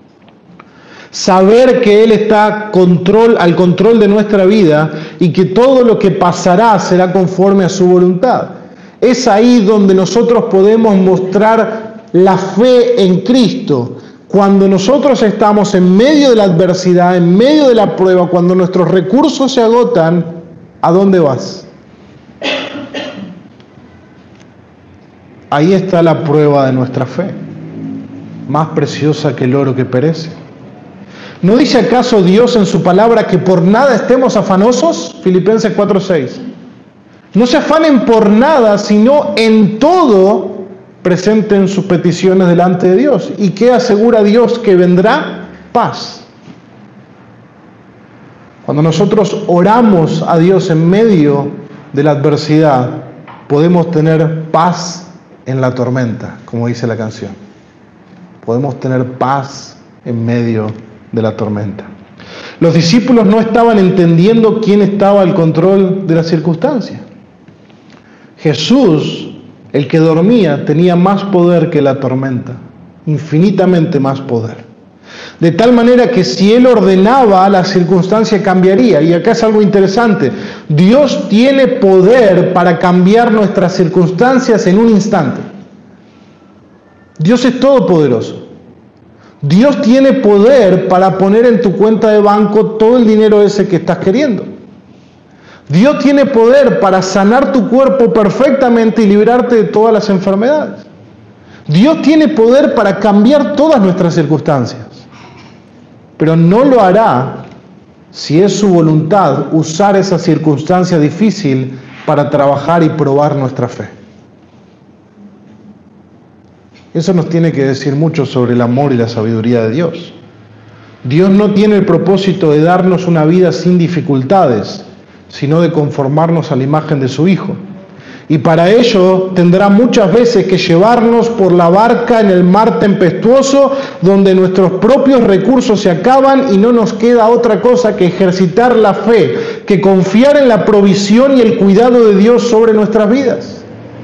Saber que Él está control, al control de nuestra vida y que todo lo que pasará será conforme a su voluntad. Es ahí donde nosotros podemos mostrar la fe en Cristo. Cuando nosotros estamos en medio de la adversidad, en medio de la prueba, cuando nuestros recursos se agotan, ¿a dónde vas? Ahí está la prueba de nuestra fe, más preciosa que el oro que perece. ¿No dice acaso Dios en su palabra que por nada estemos afanosos? Filipenses cuatro seis. No se afanen por nada, sino en todo presenten sus peticiones delante de Dios. ¿Y qué asegura Dios que vendrá? Paz. Cuando nosotros oramos a Dios en medio de la adversidad, podemos tener paz en la tormenta, como dice la canción. Podemos tener paz en medio de la tormenta. Los discípulos no estaban entendiendo quién estaba al control de las circunstancias. Jesús, el que dormía, tenía más poder que la tormenta, infinitamente más poder. De tal manera que si Él ordenaba, la circunstancia cambiaría. Y acá es algo interesante. Dios tiene poder para cambiar nuestras circunstancias en un instante. Dios es todopoderoso. Dios tiene poder para poner en tu cuenta de banco todo el dinero ese que estás queriendo. Dios tiene poder para sanar tu cuerpo perfectamente y librarte de todas las enfermedades. Dios tiene poder para cambiar todas nuestras circunstancias. Pero no lo hará si es su voluntad usar esa circunstancia difícil para trabajar y probar nuestra fe. Eso nos tiene que decir mucho sobre el amor y la sabiduría de Dios. Dios no tiene el propósito de darnos una vida sin dificultades, sino de conformarnos a la imagen de su Hijo. Y para ello tendrá muchas veces que llevarnos por la barca en el mar tempestuoso, donde nuestros propios recursos se acaban y no nos queda otra cosa que ejercitar la fe, que confiar en la provisión y el cuidado de Dios sobre nuestras vidas.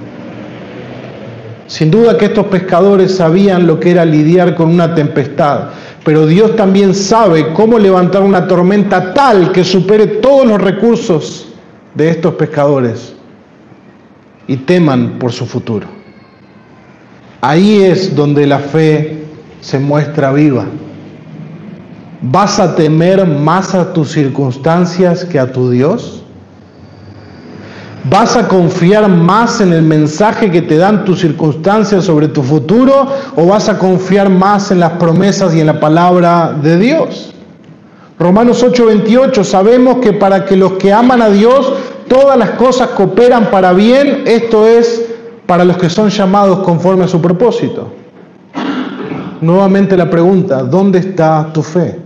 Sin duda que estos pescadores sabían lo que era lidiar con una tempestad, pero Dios también sabe cómo levantar una tormenta tal que supere todos los recursos de estos pescadores y teman por su futuro. Ahí es donde la fe se muestra viva. ¿Vas a temer más a tus circunstancias que a tu Dios? ¿Vas a confiar más en el mensaje que te dan tus circunstancias sobre tu futuro o vas a confiar más en las promesas y en la palabra de Dios? Romanos ocho veintiocho, sabemos que para que los que aman a Dios, todas las cosas cooperan para bien, esto es, para los que son llamados conforme a su propósito. Nuevamente la pregunta, ¿dónde está tu fe?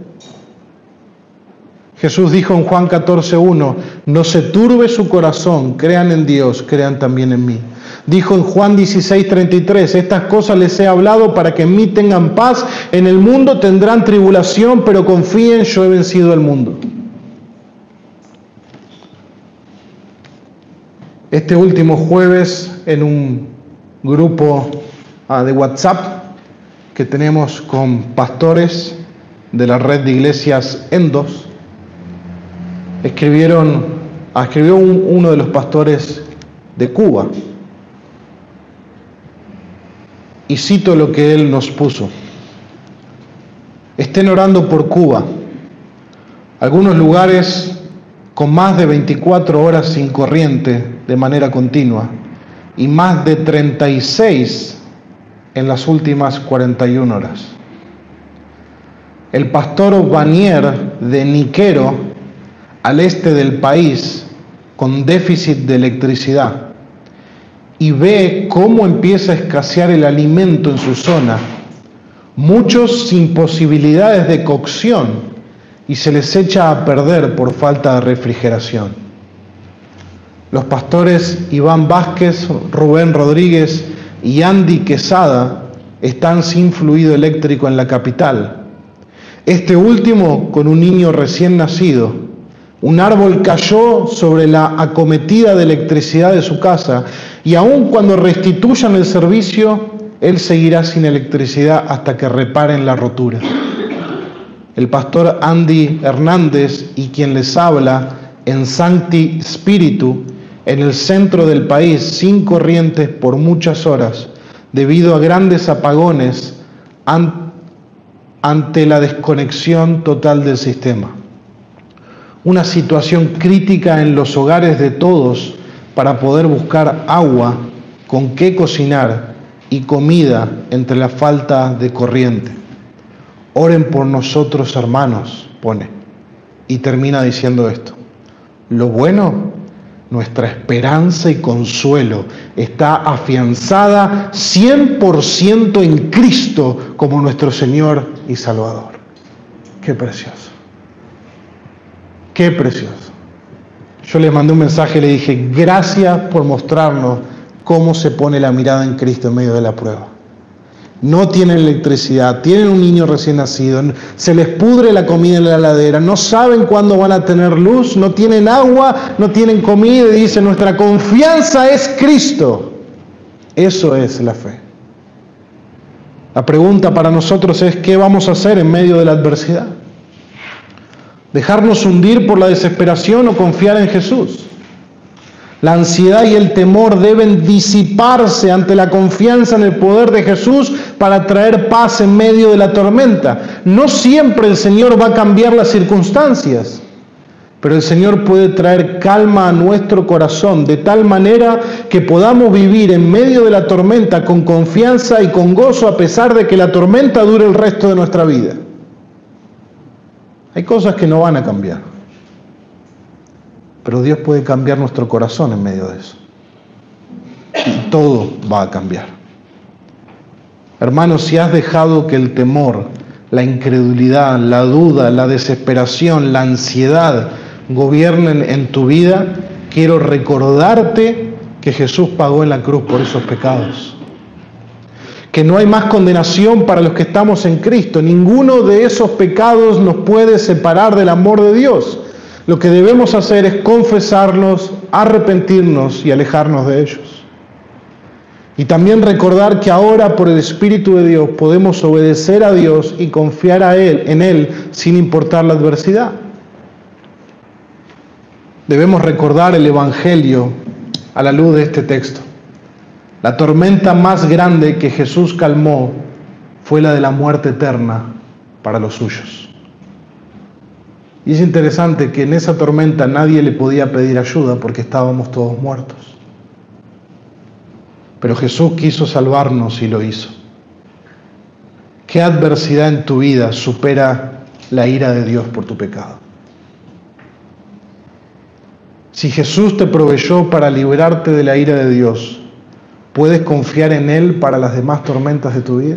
Jesús dijo en Juan catorce uno, no se turbe su corazón, crean en Dios, crean también en mí. Dijo en Juan dieciséis treinta y tres, estas cosas les he hablado para que en mí tengan paz, en el mundo tendrán tribulación, pero confíen, yo he vencido al mundo. Este último jueves, en un grupo uh, de WhatsApp que tenemos con pastores de la red de iglesias Endos, escribieron, escribió un, uno de los pastores de Cuba, y cito lo que él nos puso. Estén orando por Cuba. Algunos lugares con más de veinticuatro horas sin corriente de manera continua y más de treinta y seis en las últimas cuarenta y una horas. El pastor Vanier de Niquero, al este del país, con déficit de electricidad, y ve cómo empieza a escasear el alimento en su zona, muchos sin posibilidades de cocción, y se les echa a perder por falta de refrigeración. Los pastores Iván Vázquez, Rubén Rodríguez y Andy Quesada están sin fluido eléctrico en la capital. Este último con un niño recién nacido. Un árbol cayó sobre la acometida de electricidad de su casa y aun cuando restituyan el servicio, él seguirá sin electricidad hasta que reparen la rotura. El pastor Andy Hernández y quien les habla en Sancti Spiritu, en el centro del país, sin corrientes por muchas horas, debido a grandes apagones an- ante la desconexión total del sistema. Una situación crítica en los hogares de todos para poder buscar agua, con qué cocinar y comida entre la falta de corriente. Oren por nosotros, hermanos, pone. Y termina diciendo esto. Lo bueno, nuestra esperanza y consuelo está afianzada cien por ciento en Cristo como nuestro Señor y Salvador. Qué precioso. Qué precioso. Yo les mandé un mensaje y le dije, gracias por mostrarnos cómo se pone la mirada en Cristo en medio de la prueba. No tienen electricidad, tienen un niño recién nacido, se les pudre la comida en la heladera, no saben cuándo van a tener luz, no tienen agua, no tienen comida, y dice, nuestra confianza es Cristo. Eso es la fe. La pregunta para nosotros es, ¿qué vamos a hacer en medio de la adversidad? ¿Dejarnos hundir por la desesperación o confiar en Jesús? La ansiedad y el temor deben disiparse ante la confianza en el poder de Jesús para traer paz en medio de la tormenta. No siempre el Señor va a cambiar las circunstancias, pero el Señor puede traer calma a nuestro corazón de tal manera que podamos vivir en medio de la tormenta con confianza y con gozo a pesar de que la tormenta dure el resto de nuestra vida. Hay cosas que no van a cambiar, pero Dios puede cambiar nuestro corazón en medio de eso. Y todo va a cambiar. Hermanos, si has dejado que el temor, la incredulidad, la duda, la desesperación, la ansiedad gobiernen en tu vida, quiero recordarte que Jesús pagó en la cruz por esos pecados. Que no hay más condenación para los que estamos en Cristo. Ninguno de esos pecados nos puede separar del amor de Dios. Lo que debemos hacer es confesarlos, arrepentirnos y alejarnos de ellos. Y también recordar que ahora por el Espíritu de Dios podemos obedecer a Dios y confiar a Él, en Él sin importar la adversidad. Debemos recordar el Evangelio a la luz de este texto. La tormenta más grande que Jesús calmó fue la de la muerte eterna para los suyos. Y es interesante que en esa tormenta nadie le podía pedir ayuda porque estábamos todos muertos. Pero Jesús quiso salvarnos y lo hizo. ¿Qué adversidad en tu vida supera la ira de Dios por tu pecado? Si Jesús te proveyó para liberarte de la ira de Dios, ¿puedes confiar en Él para las demás tormentas de tu vida?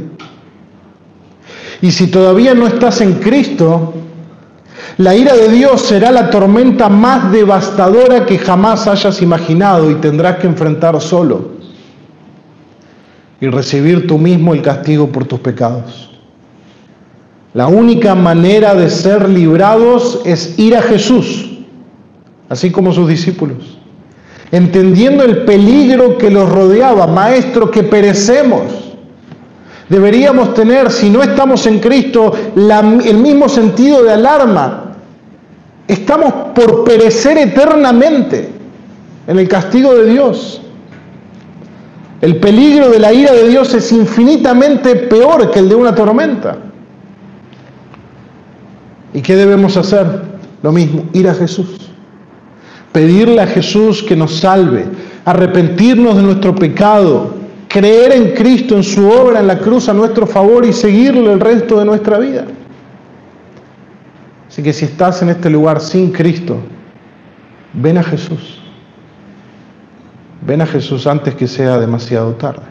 Y si todavía no estás en Cristo, la ira de Dios será la tormenta más devastadora que jamás hayas imaginado y tendrás que enfrentar solo y recibir tú mismo el castigo por tus pecados. La única manera de ser librados es ir a Jesús, así como sus discípulos, entendiendo el peligro que los rodeaba. Maestro, que perecemos. Deberíamos tener, si no estamos en Cristo, la, el mismo sentido de alarma. Estamos por perecer eternamente en el castigo de Dios. El peligro de la ira de Dios es infinitamente peor que el de una tormenta. ¿Y qué debemos hacer? Lo mismo, ir a Jesús. Pedirle a Jesús que nos salve, arrepentirnos de nuestro pecado, creer en Cristo, en su obra en la cruz a nuestro favor y seguirle el resto de nuestra vida. Así que si estás en este lugar sin Cristo, ven a Jesús. Ven a Jesús antes que sea demasiado tarde.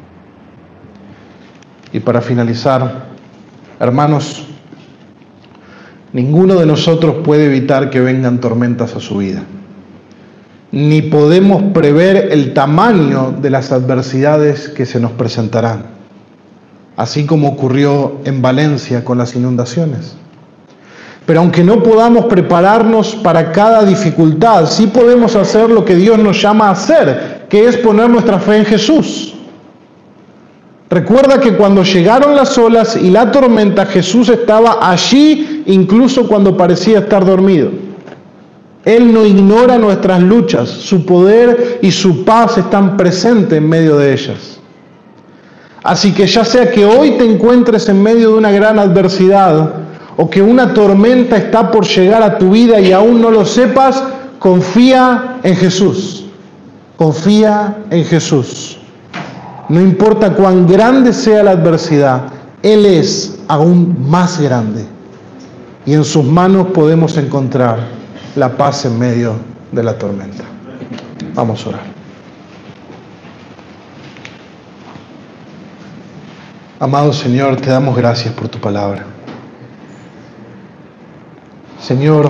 Y para finalizar, hermanos, ninguno de nosotros puede evitar que vengan tormentas a su vida. Ni podemos prever el tamaño de las adversidades que se nos presentarán, así como ocurrió en Valencia con las inundaciones. Pero aunque no podamos prepararnos para cada dificultad, sí podemos hacer lo que Dios nos llama a hacer, que es poner nuestra fe en Jesús. Recuerda que cuando llegaron las olas y la tormenta, Jesús estaba allí incluso cuando parecía estar dormido. Él no ignora nuestras luchas, su poder y su paz están presentes en medio de ellas. Así que ya sea que hoy te encuentres en medio de una gran adversidad o que una tormenta está por llegar a tu vida y aún no lo sepas, confía en Jesús. Confía en Jesús. No importa cuán grande sea la adversidad, Él es aún más grande. Y en sus manos podemos encontrar la paz en medio de la tormenta. Vamos a orar. Amado Señor, te damos gracias por tu palabra. Señor,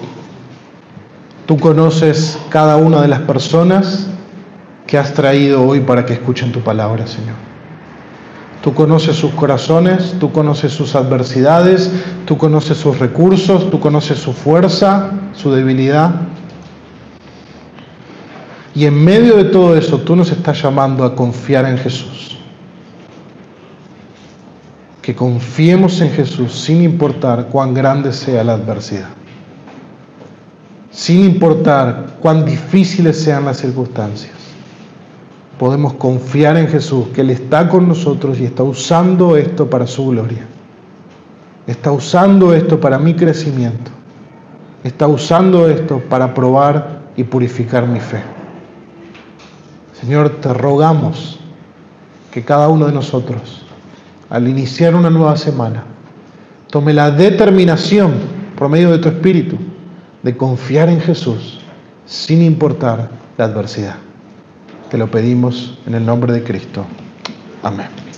tú conoces cada una de las personas que has traído hoy para que escuchen tu palabra, Señor. Tú conoces sus corazones, tú conoces sus adversidades, tú conoces sus recursos, tú conoces su fuerza, su debilidad. Y en medio de todo eso, tú nos estás llamando a confiar en Jesús. Que confiemos en Jesús sin importar cuán grande sea la adversidad. Sin importar cuán difíciles sean las circunstancias. Podemos confiar en Jesús, que Él está con nosotros y está usando esto para su gloria. Está usando esto para mi crecimiento. Está usando esto para probar y purificar mi fe. Señor, te rogamos que cada uno de nosotros, al iniciar una nueva semana, tome la determinación, por medio de tu Espíritu, de confiar en Jesús, sin importar la adversidad. Te lo pedimos en el nombre de Cristo. Amén.